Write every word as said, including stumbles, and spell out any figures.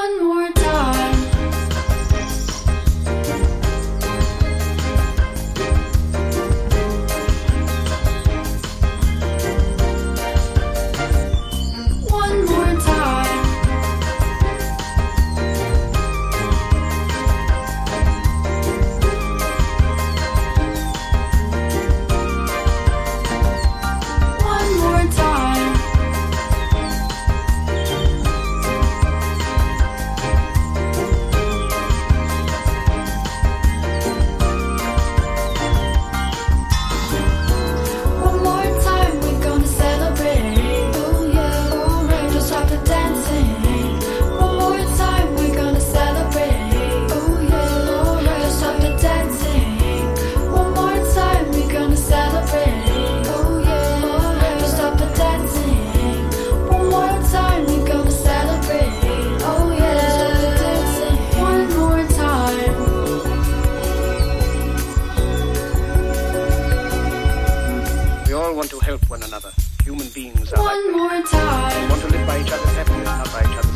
One more time. One more time. One more time. One more time, we're gonna celebrate. Oh yeah, alright, don't stop the dancing. One more time, we're gonna celebrate. Oh yeah, alright, don't stop the dancing. One more time, we're gonna celebrate. Oh yeah, alright, don't stop the dancing. One more time, we're gonna celebrate. Oh yeah, don't stop the dancing. One more time. We all want to help one another. Human beings are like One more time. we want to live by each other's happiness, not by each other's